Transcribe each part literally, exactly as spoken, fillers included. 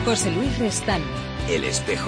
José Luis Restán. El espejo.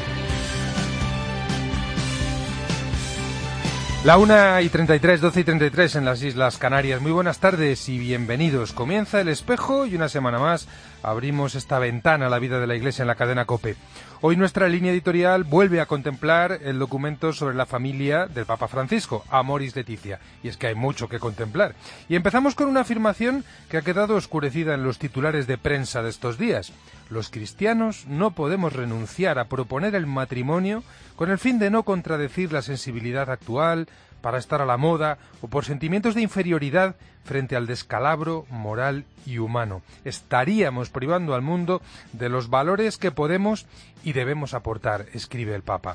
La una y treinta y tres, doce y treinta y tres en las Islas Canarias. Muy buenas tardes y bienvenidos. Comienza El Espejo y una semana más abrimos esta ventana a la vida de la Iglesia en la cadena COPE. Hoy nuestra línea editorial vuelve a contemplar el documento sobre la familia del Papa Francisco, Amoris Laetitia. Y es que hay mucho que contemplar. Y empezamos con una afirmación que ha quedado oscurecida en los titulares de prensa de estos días. Los cristianos no podemos renunciar a proponer el matrimonio con el fin de no contradecir la sensibilidad actual, para estar a la moda o por sentimientos de inferioridad frente al descalabro moral y humano. Estaríamos privando al mundo de los valores que podemos y debemos aportar, escribe el Papa.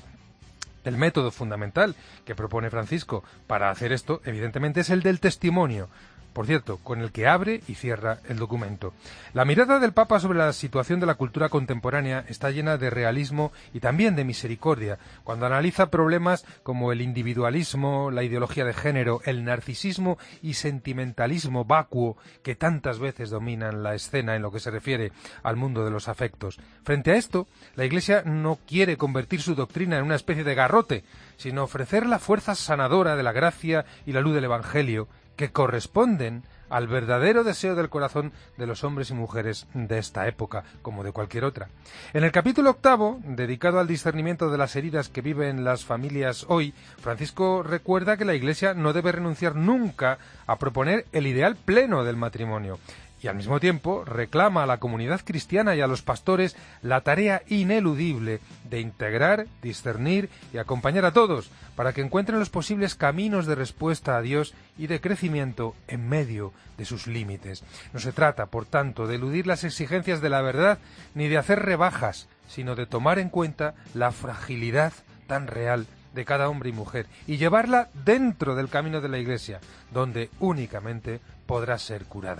El método fundamental que propone Francisco para hacer esto, evidentemente, es el del testimonio. Por cierto, con el que abre y cierra el documento. La mirada del Papa sobre la situación de la cultura contemporánea está llena de realismo y también de misericordia, cuando analiza problemas como el individualismo, la ideología de género, el narcisismo y sentimentalismo vacuo que tantas veces dominan la escena en lo que se refiere al mundo de los afectos. Frente a esto, la Iglesia no quiere convertir su doctrina en una especie de garrote, sino ofrecer la fuerza sanadora de la gracia y la luz del Evangelio, que corresponden al verdadero deseo del corazón de los hombres y mujeres de esta época, como de cualquier otra. En el capítulo octavo, dedicado al discernimiento de las heridas que viven las familias hoy, Francisco recuerda que la Iglesia no debe renunciar nunca a proponer el ideal pleno del matrimonio. Y al mismo tiempo reclama a la comunidad cristiana y a los pastores la tarea ineludible de integrar, discernir y acompañar a todos para que encuentren los posibles caminos de respuesta a Dios y de crecimiento en medio de sus límites. No se trata, por tanto, de eludir las exigencias de la verdad ni de hacer rebajas, sino de tomar en cuenta la fragilidad tan real de cada hombre y mujer y llevarla dentro del camino de la Iglesia, donde únicamente podrá ser curada.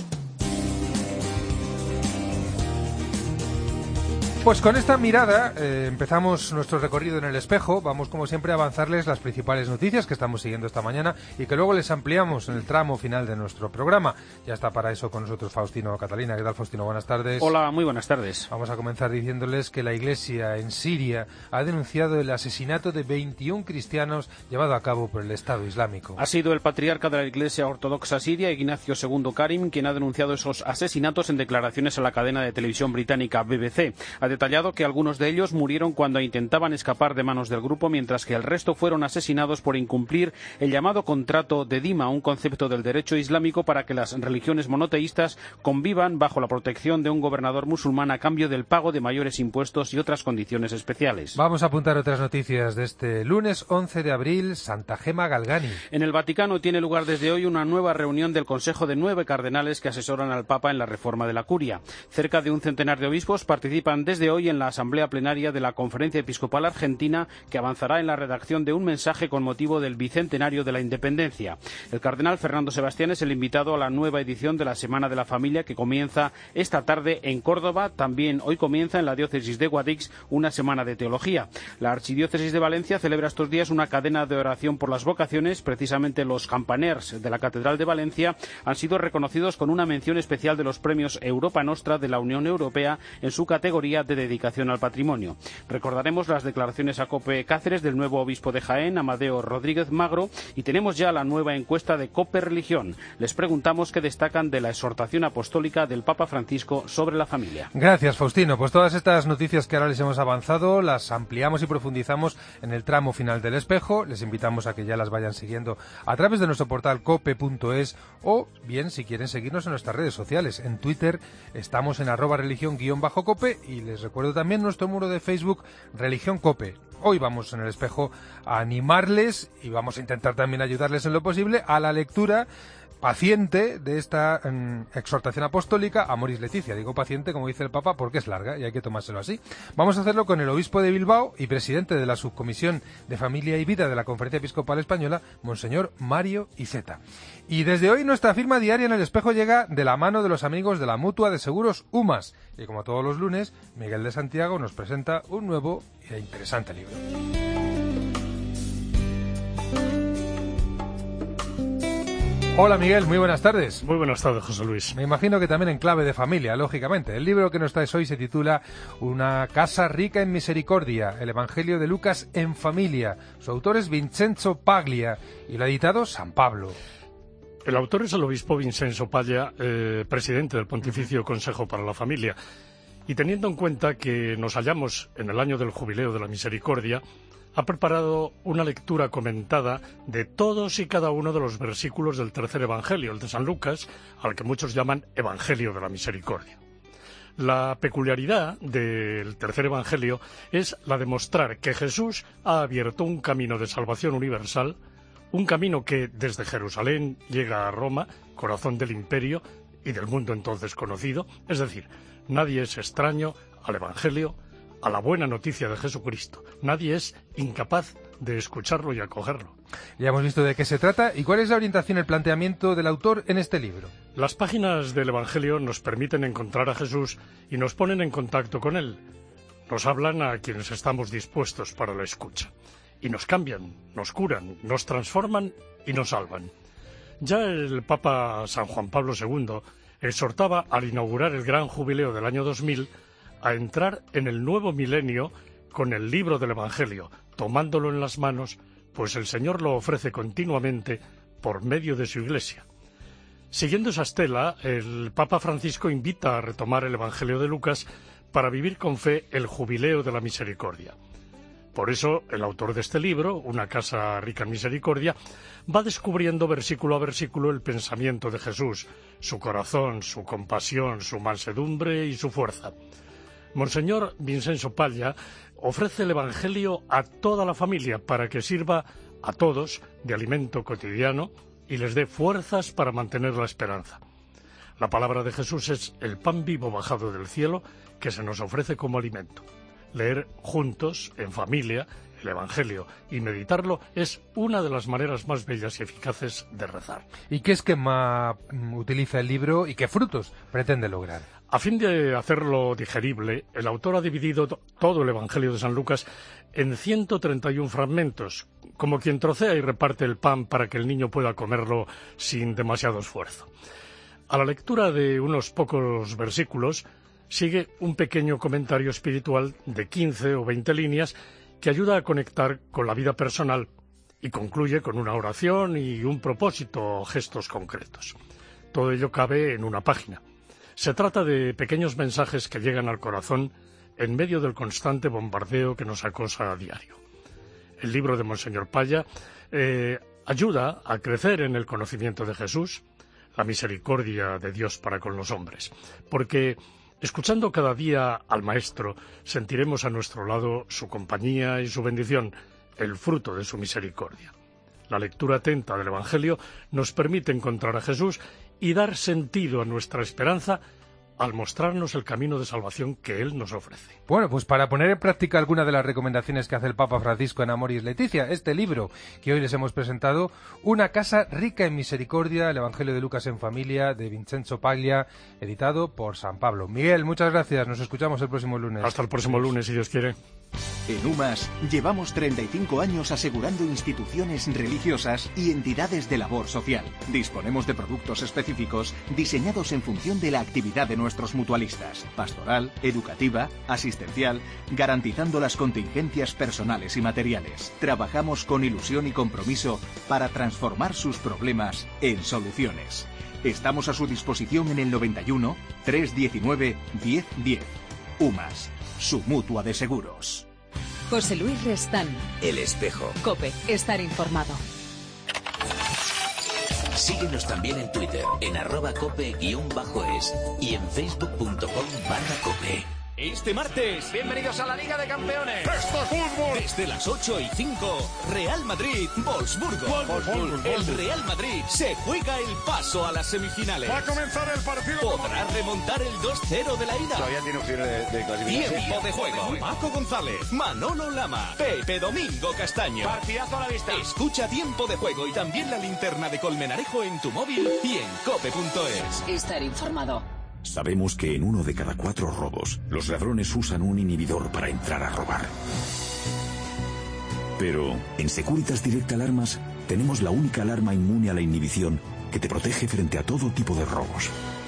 Pues con esta mirada eh, empezamos nuestro recorrido en El Espejo. Vamos, como siempre, a avanzarles las principales noticias que estamos siguiendo esta mañana y que luego les ampliamos en el tramo final de nuestro programa. Ya está para eso con nosotros Faustino Catalina. ¿Qué tal, Faustino? Buenas tardes. Hola, muy buenas tardes. Vamos a comenzar diciéndoles que la Iglesia en Siria ha denunciado el asesinato de veintiún cristianos llevado a cabo por el Estado Islámico. Ha sido el patriarca de la Iglesia Ortodoxa Siria, Ignacio segundo Karim, quien ha denunciado esos asesinatos en declaraciones a la cadena de televisión británica B B C. Ha detallado que algunos de ellos murieron cuando intentaban escapar de manos del grupo, mientras que el resto fueron asesinados por incumplir el llamado contrato de Dima, un concepto del derecho islámico para que las religiones monoteístas convivan bajo la protección de un gobernador musulmán a cambio del pago de mayores impuestos y otras condiciones especiales. Vamos a apuntar otras noticias de este lunes once de abril, Santa Gema Galgani. En el Vaticano tiene lugar desde hoy una nueva reunión del Consejo de nueve cardenales que asesoran al Papa en la reforma de la curia. Cerca de un centenar de obispos participan desde hoy en la asamblea plenaria de la Conferencia Episcopal Argentina, que avanzará en la redacción de un mensaje con motivo del bicentenario de la independencia. El cardenal Fernando Sebastián es el invitado a la nueva edición de la Semana de la Familia, que comienza esta tarde en Córdoba. También hoy comienza en la diócesis de Guadix una semana de teología. La archidiócesis de Valencia celebra estos días una cadena de oración por las vocaciones. Precisamente los campaners de la Catedral de Valencia han sido reconocidos con una mención especial de los premios Europa Nostra de la Unión Europea en su categoría de dedicación al patrimonio. Recordaremos las declaraciones a COPE Cáceres del nuevo obispo de Jaén, Amadeo Rodríguez Magro, y tenemos ya la nueva encuesta de COPE Religión. Les preguntamos qué destacan de la exhortación apostólica del Papa Francisco sobre la familia. Gracias, Faustino. Pues todas estas noticias que ahora les hemos avanzado las ampliamos y profundizamos en el tramo final del Espejo. Les invitamos a que ya las vayan siguiendo a través de nuestro portal cope punto es o bien, si quieren, seguirnos en nuestras redes sociales. En Twitter estamos en arroba religión guión bajo cope y les recuerdo también También nuestro muro de Facebook, Religión Cope. Hoy vamos en El Espejo a animarles y vamos a intentar también ayudarles en lo posible a la lectura paciente de esta um, exhortación apostólica, Amoris Laetitia. Digo paciente, como dice el Papa, porque es larga y hay que tomárselo así. Vamos a hacerlo con el obispo de Bilbao y presidente de la Subcomisión de Familia y Vida de la Conferencia Episcopal Española, Monseñor Mario Iceta. Y desde hoy nuestra firma diaria en El Espejo llega de la mano de los amigos de la Mutua de Seguros UMAS. Y como todos los lunes, Miguel de Santiago nos presenta un nuevo e interesante libro. Hola Miguel, muy buenas tardes. Muy buenas tardes, José Luis. Me imagino que también en clave de familia, lógicamente. El libro que nos traes hoy se titula Una casa rica en misericordia, el Evangelio de Lucas en familia. Su autor es Vincenzo Paglia y lo ha editado San Pablo. El autor es el obispo Vincenzo Paglia, eh, presidente del Pontificio Consejo para la Familia. Y teniendo en cuenta que nos hallamos en el año del Jubileo de la Misericordia, ha preparado una lectura comentada de todos y cada uno de los versículos del tercer Evangelio, el de San Lucas, al que muchos llaman Evangelio de la Misericordia. La peculiaridad del tercer Evangelio es la de mostrar que Jesús ha abierto un camino de salvación universal, un camino que desde Jerusalén llega a Roma, corazón del imperio y del mundo entonces conocido, es decir, nadie es extraño al Evangelio, a la buena noticia de Jesucristo. Nadie es incapaz de escucharlo y acogerlo. Ya hemos visto de qué se trata y cuál es la orientación, el planteamiento del autor en este libro. Las páginas del Evangelio nos permiten encontrar a Jesús y nos ponen en contacto con él. Nos hablan a quienes estamos dispuestos para la escucha. Y nos cambian, nos curan, nos transforman y nos salvan. Ya el Papa San Juan Pablo segundo exhortaba al inaugurar el gran jubileo del año dos mil a entrar en el nuevo milenio con el libro del Evangelio, tomándolo en las manos, pues el Señor lo ofrece continuamente por medio de su Iglesia. Siguiendo esa estela, el Papa Francisco invita a retomar el Evangelio de Lucas para vivir con fe el jubileo de la misericordia. Por eso, el autor de este libro, Una casa rica en misericordia, va descubriendo versículo a versículo el pensamiento de Jesús, su corazón, su compasión, su mansedumbre y su fuerza. Monseñor Vincenzo Paglia ofrece el Evangelio a toda la familia para que sirva a todos de alimento cotidiano y les dé fuerzas para mantener la esperanza. La palabra de Jesús es el pan vivo bajado del cielo que se nos ofrece como alimento. Leer juntos, en familia, el Evangelio y meditarlo es una de las maneras más bellas y eficaces de rezar. ¿Y qué esquema utiliza el libro y qué frutos pretende lograr? A fin de hacerlo digerible, el autor ha dividido todo el Evangelio de San Lucas en ciento treinta y uno fragmentos, como quien trocea y reparte el pan para que el niño pueda comerlo sin demasiado esfuerzo. A la lectura de unos pocos versículos sigue un pequeño comentario espiritual de quince o veinte líneas que ayuda a conectar con la vida personal y concluye con una oración y un propósito o gestos concretos. Todo ello cabe en una página. Se trata de pequeños mensajes que llegan al corazón en medio del constante bombardeo que nos acosa a diario. El libro de Monseñor Paglia eh, ayuda a crecer en el conocimiento de Jesús, la misericordia de Dios para con los hombres, porque escuchando cada día al Maestro sentiremos a nuestro lado su compañía y su bendición, el fruto de su misericordia. La lectura atenta del Evangelio nos permite encontrar a Jesús y dar sentido a nuestra esperanza al mostrarnos el camino de salvación que Él nos ofrece. Bueno, pues para poner en práctica alguna de las recomendaciones que hace el Papa Francisco en Amoris Laetitia, este libro que hoy les hemos presentado, Una casa rica en misericordia, el Evangelio de Lucas en familia, de Vincenzo Paglia, editado por San Pablo. Miguel, muchas gracias, nos escuchamos el próximo lunes. Hasta el próximo lunes, si Dios quiere. En UMAS llevamos treinta y cinco años asegurando instituciones religiosas y entidades de labor social. Disponemos de productos específicos diseñados en función de la actividad de nuestros mutualistas, pastoral, educativa, asistencial, garantizando las contingencias personales y materiales. Trabajamos con ilusión y compromiso para transformar sus problemas en soluciones. Estamos a su disposición en el noventa y uno, trescientos diecinueve, diez diez. UMAS, su mutua de seguros. José Luis Restán. El Espejo. COPE. Estar informado. Síguenos también en Twitter, en arroba cope guión bajo es y en facebook punto com barra cope. Este martes, bienvenidos a la Liga de Campeones. ¡Esto es fútbol! Desde las ocho y cinco, Real Madrid, Wolfsburgo. Wolfsburgo. El Real Madrid se juega el paso a las semifinales. Va a comenzar el partido. ¿Podrá remontar el dos cero de la ida? Todavía tiene opciones de, de clasificarse. Tiempo de juego. Paco González, Manolo Lama, Pepe Domingo Castaño. Partidazo a la vista. Escucha Tiempo de Juego y también la linterna de Colmenarejo en tu móvil y en cope punto es. Estar informado. Sabemos que en uno de cada cuatro robos, los ladrones usan un inhibidor para entrar a robar. Pero en Securitas Direct Alarmas tenemos la única alarma inmune a la inhibición que te protege frente a todo tipo de robos.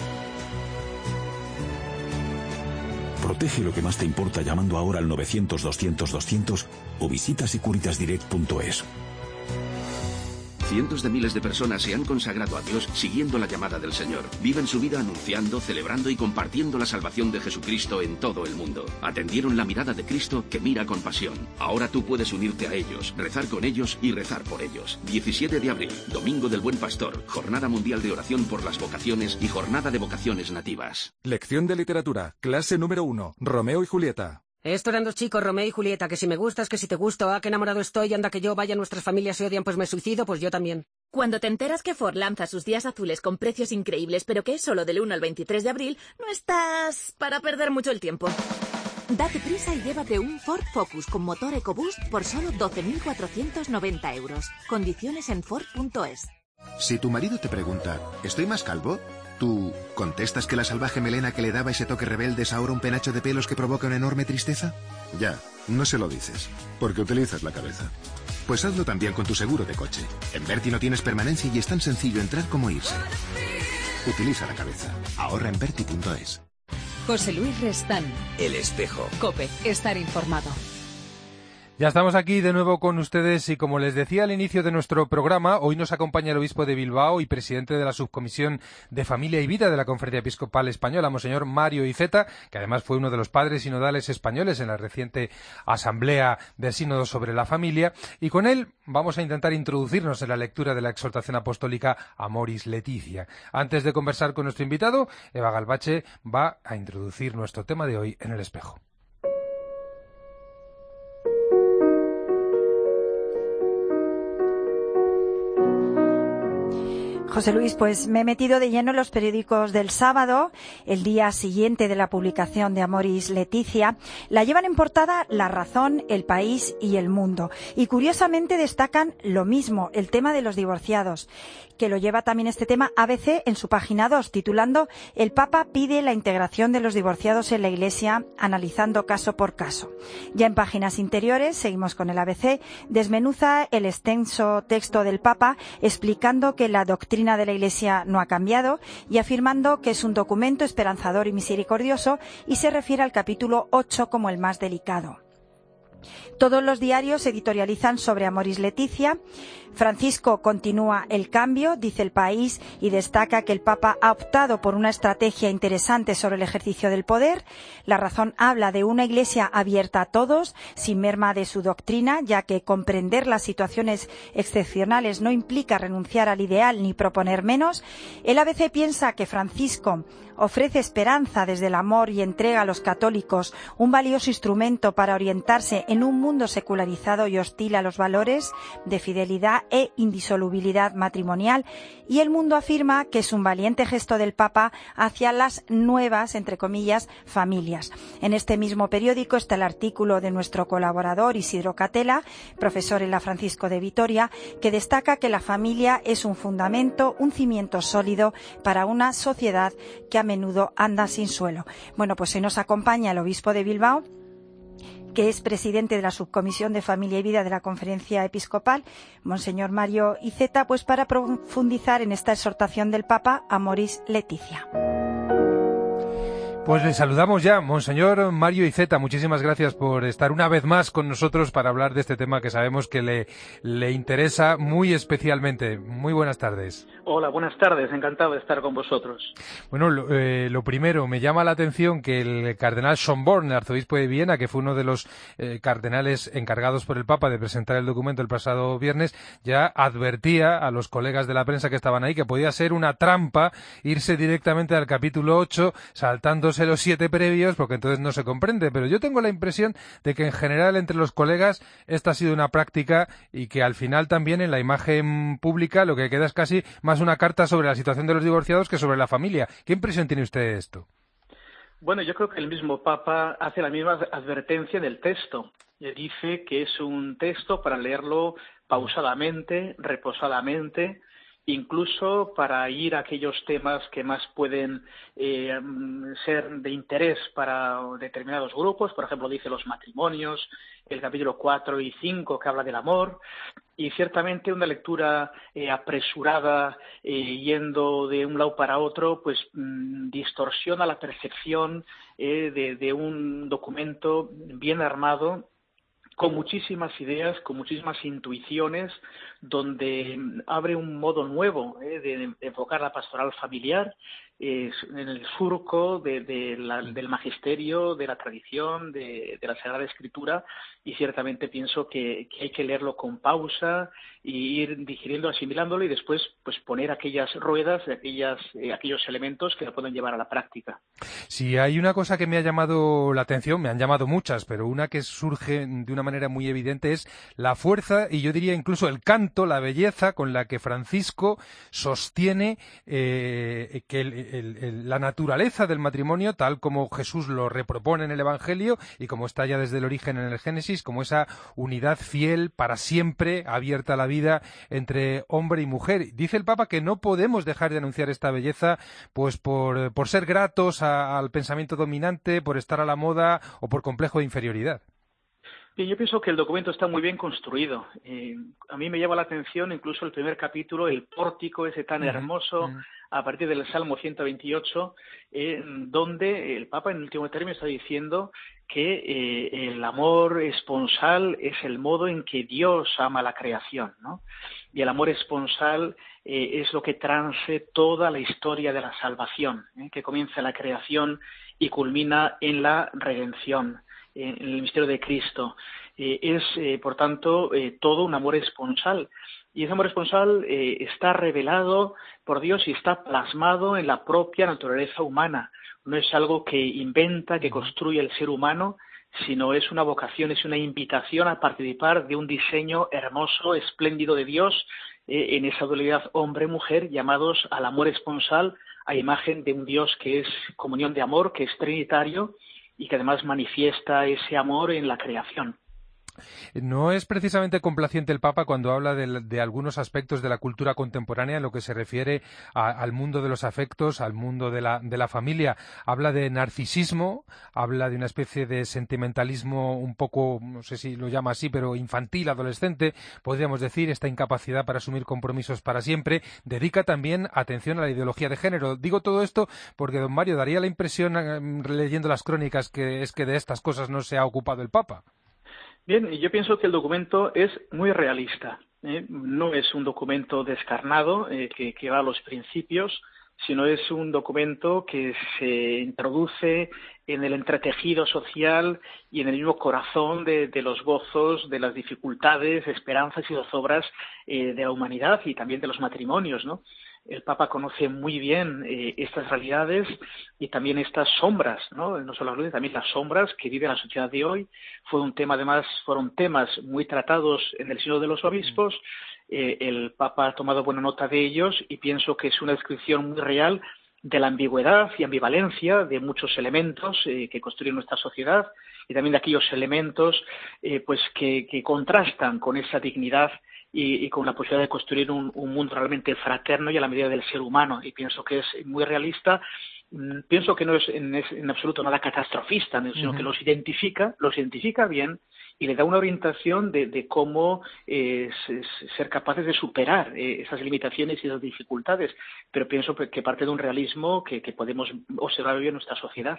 Protege lo que más te importa llamando ahora al novecientos doscientos doscientos o visita securitas direct punto es. Cientos de miles de personas se han consagrado a Dios siguiendo la llamada del Señor. Viven su vida anunciando, celebrando y compartiendo la salvación de Jesucristo en todo el mundo. Atendieron la mirada de Cristo que mira con pasión. Ahora tú puedes unirte a ellos, rezar con ellos y rezar por ellos. diecisiete de abril, Domingo del Buen Pastor, Jornada Mundial de Oración por las Vocaciones y Jornada de Vocaciones Nativas. Lección de literatura, clase número uno, Romeo y Julieta. Esto eran dos chicos, Romeo y Julieta, que si me gustas, que si te gusto, ah, que enamorado estoy, anda que yo, vaya, nuestras familias se odian, pues me suicido, pues yo también. Cuando te enteras que Ford lanza sus días azules con precios increíbles, pero que es solo del uno al veintitrés de abril, no estás para perder mucho el tiempo. Date prisa y llévate un Ford Focus con motor EcoBoost por solo doce mil cuatrocientos noventa euros. Condiciones en Ford punto es. Si tu marido te pregunta, ¿estoy más calvo? ¿Tú contestas que la salvaje melena que le daba ese toque rebelde es ahora un penacho de pelos que provoca una enorme tristeza? Ya, no se lo dices, porque utilizas la cabeza. Pues hazlo también con tu seguro de coche. En Berti no tienes permanencia y es tan sencillo entrar como irse. Utiliza la cabeza. Ahorra en Berti punto es. José Luis Restán. El Espejo. COPE. Estar informado. Ya estamos aquí de nuevo con ustedes y como les decía al inicio de nuestro programa, hoy nos acompaña el obispo de Bilbao y presidente de la Subcomisión de Familia y Vida de la Conferencia Episcopal Española, Monseñor Mario Iceta, que además fue uno de los padres sinodales españoles en la reciente Asamblea del Sínodo sobre la Familia, y con él vamos a intentar introducirnos en la lectura de la exhortación apostólica Amoris Laetitia. Antes de conversar con nuestro invitado, Eva Galvache va a introducir nuestro tema de hoy en el espejo. José Luis, pues me he metido de lleno en los periódicos del sábado, el día siguiente de la publicación de Amoris Laetitia. La llevan en portada La Razón, El País y El Mundo. Y curiosamente destacan lo mismo, el tema de los divorciados, que lo lleva también este tema A B C en su página dos, titulando El Papa pide la integración de los divorciados en la Iglesia, analizando caso por caso. Ya en páginas interiores, seguimos con el A B C, desmenuza el extenso texto del Papa explicando que la doctrina de la Iglesia no ha cambiado y afirmando que es un documento esperanzador y misericordioso, y se refiere al capítulo ocho como el más delicado. Todos los diarios editorializan sobre Amoris Laetitia. Francisco continúa el cambio, dice El País, y destaca que el Papa ha optado por una estrategia interesante sobre el ejercicio del poder. La Razón habla de una Iglesia abierta a todos, sin merma de su doctrina, ya que comprender las situaciones excepcionales no implica renunciar al ideal ni proponer menos. El A B C piensa que Francisco ofrece esperanza desde el amor y entrega a los católicos un valioso instrumento para orientarse en un mundo secularizado y hostil a los valores de fidelidad e indisolubilidad matrimonial, y El Mundo afirma que es un valiente gesto del Papa hacia las nuevas, entre comillas, familias. En este mismo periódico está el artículo de nuestro colaborador Isidro Catela, profesor en la Francisco de Vitoria, que destaca que la familia es un fundamento, un cimiento sólido para una sociedad que a menudo anda sin suelo. Bueno, pues hoy nos acompaña el obispo de Bilbao, que es presidente de la Subcomisión de Familia y Vida de la Conferencia Episcopal, Monseñor Mario Iceta, pues para profundizar en esta exhortación del Papa Amoris Laetitia. Pues le saludamos ya, Monseñor Mario Iceta. Muchísimas gracias por estar una vez más con nosotros para hablar de este tema que sabemos que le, le interesa muy especialmente. Muy buenas tardes. Hola, buenas tardes. Encantado de estar con vosotros. Bueno, lo, eh, lo primero, me llama la atención que el cardenal Schönborn, el arzobispo de Viena, que fue uno de los eh, cardenales encargados por el Papa de presentar el documento el pasado viernes, ya advertía a los colegas de la prensa que estaban ahí que podía ser una trampa irse directamente al capítulo ocho, saltando los siete previos, porque entonces no se comprende, pero yo tengo la impresión de que en general entre los colegas esta ha sido una práctica y que al final también en la imagen pública lo que queda es casi más una carta sobre la situación de los divorciados que sobre la familia. ¿Qué impresión tiene usted de esto? Bueno, yo creo que el mismo Papa hace la misma advertencia del texto. Le dice que es un texto para leerlo pausadamente, reposadamente, incluso para ir a aquellos temas que más pueden eh, ser de interés para determinados grupos. Por ejemplo, dice los matrimonios, el capítulo cuatro y cinco que habla del amor, y ciertamente una lectura eh, apresurada, eh, yendo de un lado para otro, pues mmm, distorsiona la percepción eh, de, de un documento bien armado, con muchísimas ideas, con muchísimas intuiciones, donde abre un modo nuevo eh, de, de enfocar la pastoral familiar eh, en el surco de, de la, del magisterio, de la tradición, de, de la Sagrada Escritura, y ciertamente pienso que, que hay que leerlo con pausa y ir digiriendo, asimilándolo, y después pues poner aquellas ruedas, de aquellas, eh, aquellos elementos que lo pueden llevar a la práctica. Si hay una cosa que me ha llamado la atención, me han llamado muchas, pero una que surge de una manera muy evidente es la fuerza, y yo diría incluso el canto, la belleza con la que Francisco sostiene eh, que el, el, el, la naturaleza del matrimonio, tal como Jesús lo repropone en el Evangelio y como está ya desde el origen en el Génesis, como esa unidad fiel para siempre, abierta a la vida entre hombre y mujer. Dice el Papa que no podemos dejar de anunciar esta belleza pues por, por ser gratos a, al pensamiento dominante, por estar a la moda o por complejo de inferioridad. Bien, yo pienso que el documento está muy bien construido. Eh, a mí me llama la atención incluso el primer capítulo, el pórtico ese tan hermoso, uh-huh. a partir del Salmo ciento veintiocho, eh, donde el Papa en último término está diciendo que eh, el amor esponsal es el modo en que Dios ama la creación, ¿no? Y el amor esponsal eh, es lo que transe toda la historia de la salvación, ¿eh? que comienza en la creación y culmina en la redención, en el misterio de Cristo. Eh, es, eh, por tanto, eh, todo un amor esponsal. Y ese amor esponsal eh, está revelado por Dios y está plasmado en la propia naturaleza humana. No es algo que inventa, que construye el ser humano, sino es una vocación, es una invitación a participar de un diseño hermoso, espléndido de Dios, eh, en esa dualidad hombre-mujer, llamados al amor esponsal, a imagen de un Dios que es comunión de amor, que es trinitario, y que además manifiesta ese amor en la creación. No es precisamente complaciente el Papa cuando habla de, de algunos aspectos de la cultura contemporánea en lo que se refiere a, al mundo de los afectos, al mundo de la, de la familia. Habla de narcisismo, habla de una especie de sentimentalismo un poco, no sé si lo llama así, pero infantil, adolescente, podríamos decir, esta incapacidad para asumir compromisos para siempre. Dedica también atención a la ideología de género. Digo todo esto porque, don Mario, daría la impresión, leyendo las crónicas, que es que de estas cosas no se ha ocupado el Papa. Bien, yo pienso que el documento es muy realista, ¿eh? No es un documento descarnado eh, que, que va a los principios, sino es un documento que se introduce en el entretejido social y en el mismo corazón de, de los gozos, de las dificultades, esperanzas y zozobras eh, de la humanidad y también de los matrimonios, ¿no? El Papa conoce muy bien eh, estas realidades y también estas sombras, ¿no? No solo las luces, también las sombras que vive la sociedad de hoy. Fue un tema, además, fueron temas muy tratados en el Sínodo de los Obispos. Eh, el Papa ha tomado buena nota de ellos y pienso que es una descripción muy real de la ambigüedad y ambivalencia de muchos elementos eh, que construyen nuestra sociedad y también de aquellos elementos eh, pues que, que contrastan con esa dignidad y, y con la posibilidad de construir un, un mundo realmente fraterno y a la medida del ser humano. Y pienso que es muy realista. Pienso que no es en, es en absoluto nada catastrofista, sino uh-huh. que los identifica, los identifica bien y le da una orientación de, de cómo eh, ser capaces de superar eh, esas limitaciones y esas dificultades. Pero pienso que parte de un realismo que, que podemos observar hoy en nuestra sociedad.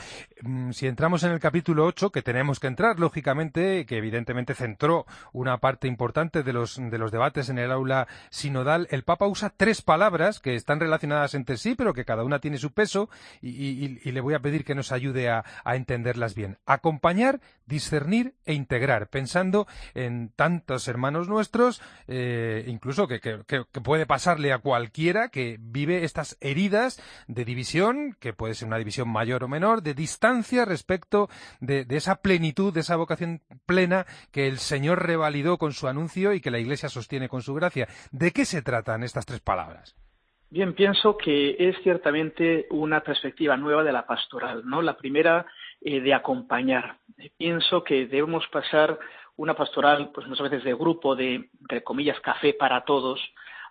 Si entramos en el capítulo ocho, que tenemos que entrar, lógicamente, que evidentemente centró una parte importante de los, de los debates en el aula sinodal, el Papa usa tres palabras que están relacionadas entre sí, pero que cada una tiene su peso, y, y, y le voy a pedir que nos ayude a, a entenderlas bien. Acompañar, discernir e integrar, pensando en tantos hermanos nuestros, eh, incluso que, que, que puede pasarle a cualquiera que vive estas heridas de división, que puede ser una división mayor o menor, de distancia respecto de, de esa plenitud, de esa vocación plena que el Señor revalidó con su anuncio y que la Iglesia sostiene con su gracia. ¿De qué se tratan estas tres palabras? Bien, pienso que es ciertamente una perspectiva nueva de la pastoral, ¿no? La primera, eh, de acompañar. Pienso que debemos pasar una pastoral, pues muchas veces de grupo, de, entre comillas, café para todos,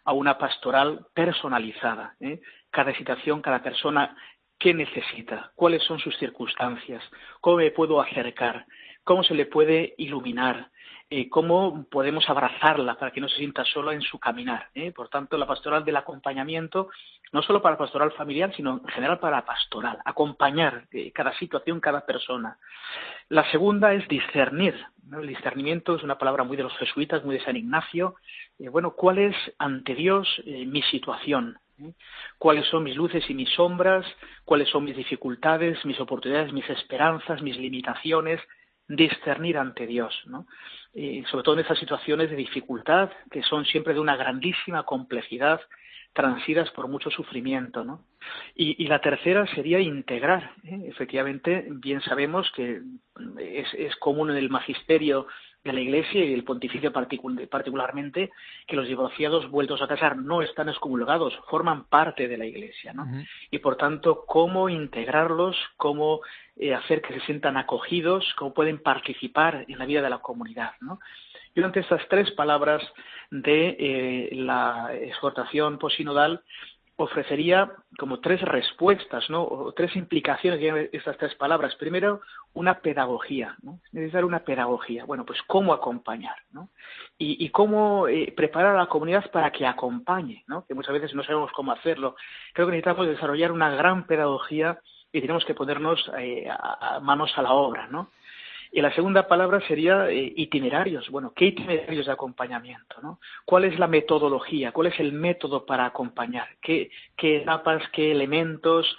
a una pastoral personalizada, ¿eh? Cada situación, cada persona, ¿qué necesita? ¿Cuáles son sus circunstancias? ¿Cómo me puedo acercar? ¿Cómo se le puede iluminar? Eh, ¿Cómo podemos abrazarla para que no se sienta sola en su caminar? ¿eh? Por tanto, la pastoral del acompañamiento, no solo para la pastoral familiar, sino en general para la pastoral, acompañar eh, cada situación, cada persona. La segunda es discernir, ¿no? El discernimiento es una palabra muy de los jesuitas, muy de San Ignacio. Eh, bueno, ¿cuál es ante Dios eh, mi situación? ¿eh? ¿Cuáles son mis luces y mis sombras? ¿Cuáles son mis dificultades, mis oportunidades, mis esperanzas, mis limitaciones? Discernir ante Dios, ¿no? Y sobre todo en esas situaciones de dificultad que son siempre de una grandísima complejidad, transidas por mucho sufrimiento, ¿no? Y, y la tercera sería integrar, ¿eh? Efectivamente, bien sabemos que es, es común en el magisterio de la Iglesia y el pontificio particularmente que los divorciados vueltos a casar no están excomulgados, forman parte de la Iglesia, ¿no? Uh-huh. Y por tanto, cómo integrarlos, cómo eh, hacer que se sientan acogidos, cómo pueden participar en la vida de la comunidad, ¿no? Yo ante estas tres palabras de eh, la exhortación posinodal ofrecería como tres respuestas, ¿no? O tres implicaciones de estas tres palabras. Primero, una pedagogía, ¿no? Necesitar una pedagogía. Bueno, pues cómo acompañar, ¿no? Y, y cómo eh, preparar a la comunidad para que acompañe, ¿no? Que muchas veces no sabemos cómo hacerlo. Creo que necesitamos desarrollar una gran pedagogía y tenemos que ponernos eh, a, a manos a la obra, ¿no? Y la segunda palabra sería eh, itinerarios. Bueno, ¿qué itinerarios de acompañamiento, ¿no? ¿Cuál es la metodología? ¿Cuál es el método para acompañar? ¿Qué, qué etapas, qué elementos,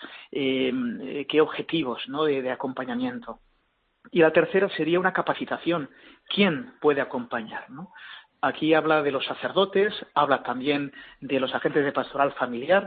eh, qué objetivos, ¿no? de, de acompañamiento? Y la tercera sería una capacitación. ¿Quién puede acompañar, ¿no? Aquí habla de los sacerdotes, habla también de los agentes de pastoral familiar.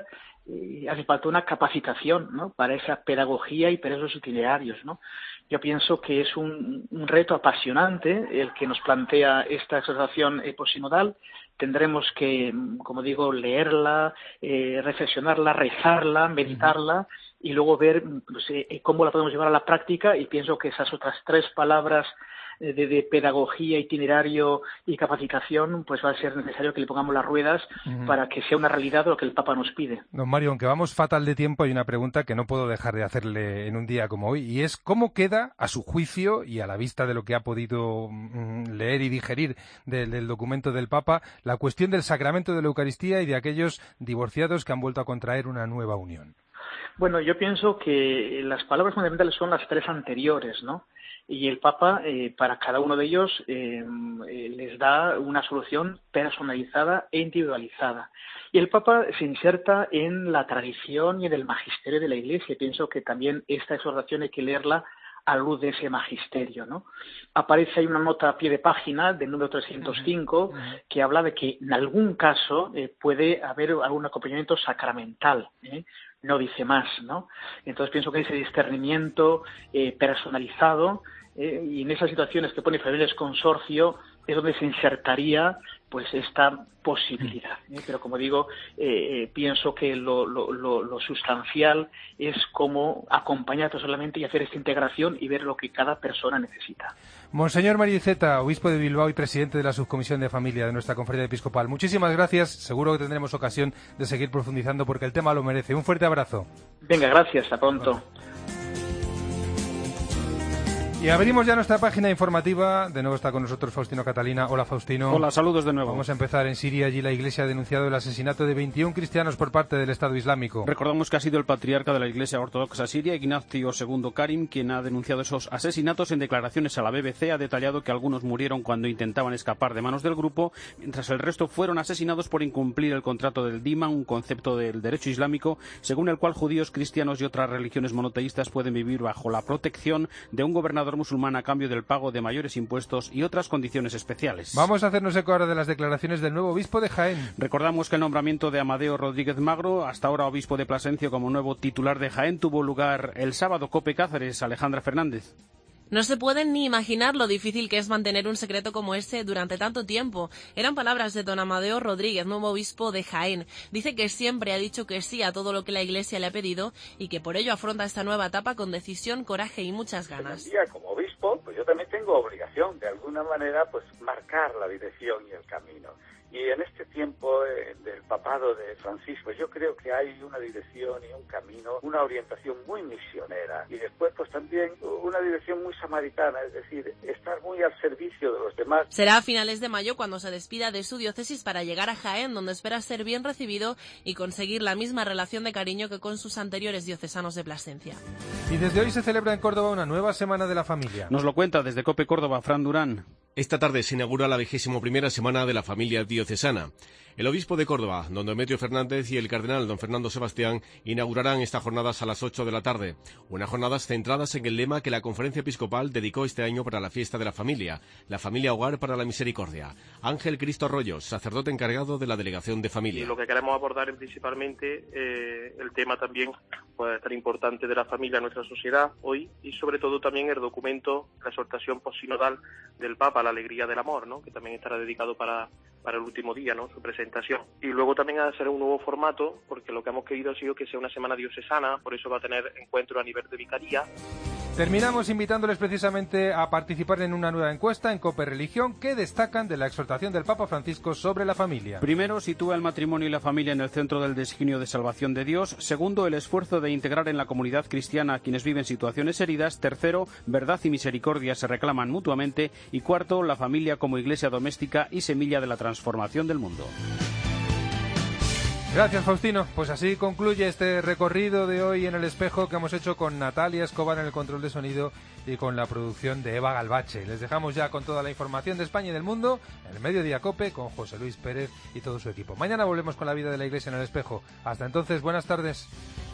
Y hace falta una capacitación, ¿no? Para esa pedagogía y para esos itinerarios, ¿no? Yo pienso que es un, un reto apasionante el que nos plantea esta exhortación posinodal. Tendremos que, como digo, leerla, eh, reflexionarla, rezarla, meditarla y luego ver pues, eh, cómo la podemos llevar a la práctica, y pienso que esas otras tres palabras De, de pedagogía, itinerario y capacitación, pues va a ser necesario que le pongamos las ruedas uh-huh. para que sea una realidad lo que el Papa nos pide. Don Mario, aunque vamos fatal de tiempo, hay una pregunta que no puedo dejar de hacerle en un día como hoy, y es ¿cómo queda, a su juicio y a la vista de lo que ha podido mm, leer y digerir de, del documento del Papa, la cuestión del sacramento de la Eucaristía y de aquellos divorciados que han vuelto a contraer una nueva unión? Bueno, yo pienso que las palabras fundamentales son las tres anteriores, ¿no? Y el Papa, eh, para cada uno de ellos, eh, eh, les da una solución personalizada e individualizada. Y el Papa se inserta en la tradición y en el magisterio de la Iglesia. Pienso que también esta exhortación hay que leerla a luz de ese magisterio, ¿no? Aparece ahí una nota a pie de página del número trescientos cinco que habla de que en algún caso eh, puede haber algún acompañamiento sacramental, ¿eh? No dice más, ¿no? Entonces pienso que ese discernimiento eh, personalizado eh, y en esas situaciones que pone Familiares Consorcio es donde se insertaría pues esta posibilidad, ¿eh? Pero como digo, eh, pienso que lo, lo, lo, lo sustancial es cómo acompañar solamente y hacer esta integración y ver lo que cada persona necesita. Monseñor Mario Iceta, obispo de Bilbao y presidente de la Subcomisión de Familia de nuestra Conferencia Episcopal, muchísimas gracias. Seguro que tendremos ocasión de seguir profundizando porque el tema lo merece. Un fuerte abrazo. Venga, gracias. Hasta pronto. Bueno. Y abrimos ya nuestra página informativa. De nuevo está con nosotros Faustino Catalina. Hola, Faustino. Hola, saludos de nuevo. Vamos a empezar en Siria. Allí la Iglesia ha denunciado el asesinato de veintiún cristianos por parte del Estado Islámico. Recordamos que ha sido el patriarca de la Iglesia Ortodoxa Siria, Ignacio segundo Karim, quien ha denunciado esos asesinatos. En declaraciones a la B B C ha detallado que algunos murieron cuando intentaban escapar de manos del grupo, mientras el resto fueron asesinados por incumplir el contrato del Dima, un concepto del derecho islámico, según el cual judíos, cristianos y otras religiones monoteístas pueden vivir bajo la protección de un gobernador musulmán a cambio del pago de mayores impuestos y otras condiciones especiales. Vamos a hacernos eco ahora de las declaraciones del nuevo obispo de Jaén. Recordamos que el nombramiento de Amadeo Rodríguez Magro, hasta ahora obispo de Plasencia como nuevo titular de Jaén, tuvo lugar el sábado. COPE Cáceres, Alejandra Fernández. No se pueden ni imaginar lo difícil que es mantener un secreto como este durante tanto tiempo. Eran palabras de don Amadeo Rodríguez, nuevo obispo de Jaén. Dice que siempre ha dicho que sí a todo lo que la Iglesia le ha pedido y que por ello afronta esta nueva etapa con decisión, coraje y muchas ganas. Hoy en día, como obispo, pues yo también tengo obligación, de alguna manera, pues marcar la dirección y el camino. Y en este tiempo eh, del papado de Francisco, yo creo que hay una dirección y un camino, una orientación muy misionera y después pues también una dirección muy samaritana, es decir, estar muy al servicio de los demás. Será a finales de mayo cuando se despida de su diócesis para llegar a Jaén, donde espera ser bien recibido y conseguir la misma relación de cariño que con sus anteriores diocesanos de Plasencia. Y desde hoy se celebra en Córdoba una nueva Semana de la Familia. Nos lo cuenta desde COPE Córdoba, Fran Durán. Esta tarde se inaugura la vigésimo primera Semana de la Familia Diocesana. El obispo de Córdoba, don Demetrio Fernández, y el cardenal don Fernando Sebastián inaugurarán estas jornadas a las ocho de la tarde. Unas jornadas centradas en el lema que la Conferencia Episcopal dedicó este año para la fiesta de la familia, la familia hogar para la misericordia. Ángel Cristo Arroyos, sacerdote encargado de la Delegación de Familia. Y lo que queremos abordar es principalmente eh, el tema también pues, tan importante de la familia en nuestra sociedad hoy, y sobre todo también el documento, la exhortación posinodal del Papa, la alegría del amor, ¿no? Que también estará dedicado para, para el último día, ¿no? Su presentación. Y luego también ha de ser un nuevo formato, porque lo que hemos querido ha sido que sea una semana diocesana, por eso va a tener encuentro a nivel de vicaría. Terminamos invitándoles precisamente a participar en una nueva encuesta en COPE Religión que destacan de la exhortación del Papa Francisco sobre la familia. Primero, sitúa el matrimonio y la familia en el centro del designio de salvación de Dios. Segundo, el esfuerzo de integrar en la comunidad cristiana a quienes viven situaciones heridas. Tercero, verdad y misericordia se reclaman mutuamente. Y cuarto, la familia como iglesia doméstica y semilla de la transformación del mundo. Gracias, Faustino. Pues así concluye este recorrido de hoy en El Espejo que hemos hecho con Natalia Escobar en el control de sonido y con la producción de Eva Galvache. Les dejamos ya con toda la información de España y del mundo en el Mediodía COPE con José Luis Pérez y todo su equipo. Mañana volvemos con la vida de la Iglesia en El Espejo. Hasta entonces, buenas tardes.